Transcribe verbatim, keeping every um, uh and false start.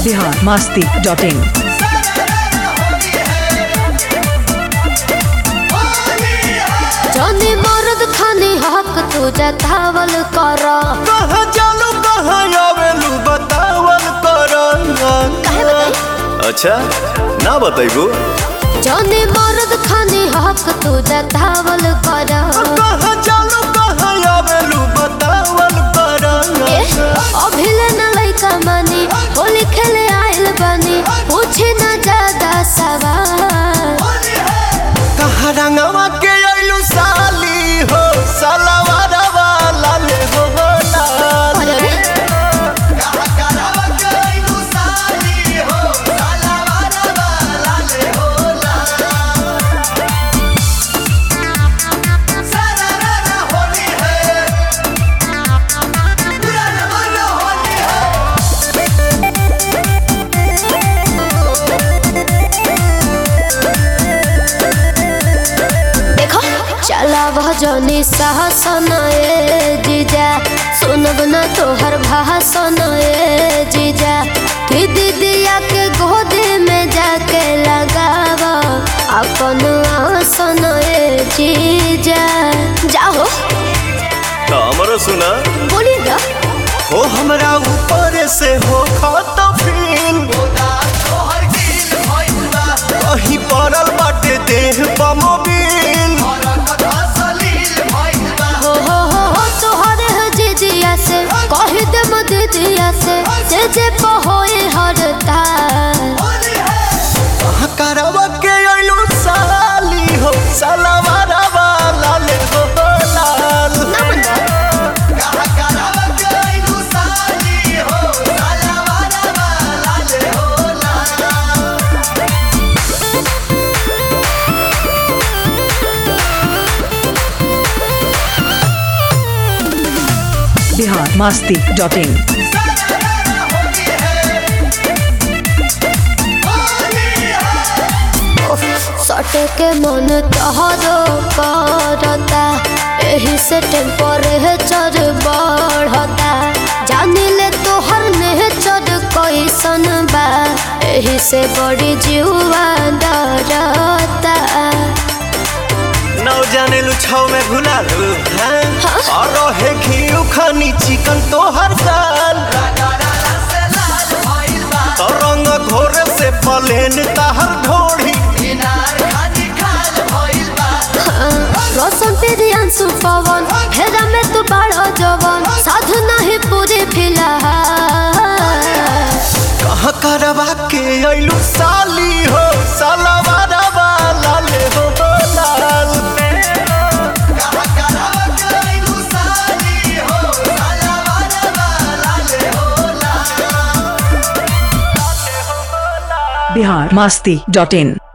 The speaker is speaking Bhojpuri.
Bihar Masti dot in. जाने मर्द खाने हक तू जतावल कर। कहाँ जालू कहाँ आवेलू बतावल कर। काहे बताई? अच्छा ना बताइबू। जाने मर्द खाने हक तू जतावल कर। कहाँ जालू कहाँ आवेलू बतावल कर। अभिले न लइका मानी होली खेले आइल बानी पूछे न ज्यादा सवाल। कहाँ रंगवा के आइलू साली हो सलवार वाला ले हो लाल। अरे चला भजनी सहसन ए जीजा सुनब न तोहर भाषण ए जीजा कि दीदिया के गोदी में जाके लगाव अपन आसन ए जीजा। जाओ तो हमरो सुना बोली ना हो हमरा ऊपर से हो खाता फील कहीं पड़ल बाटे देह बमोबिल। हो हो हो हो तोहरे है जीजिया से कही दे दीदिया से जे जे पहोए हरता। करवा के आइलू साली हो सलवार वाला ले हो लाल। बिहार मस्ती डॉट इन। सटे के मन तोहरो करता एही से टेम्परेचर बढ़ता। जानी ले तोहर नेचर कैसन बा एही से बड़ी जीवा डरता। नौ जाने लू छाव में भुला लू हैं और रहे घी खानी चिकन तो हर साल तो रंग घोर से पलेन ताहर ढोड़ी। रोशन तेरी अंशु पवन हेरा में तू बड़ा जवन साधु नहीं पूरी फिलहाल। कहाँ करवा के आइलू साली हो सलवार वाला ले हो लाल। बिहार मस्ती डॉट इन।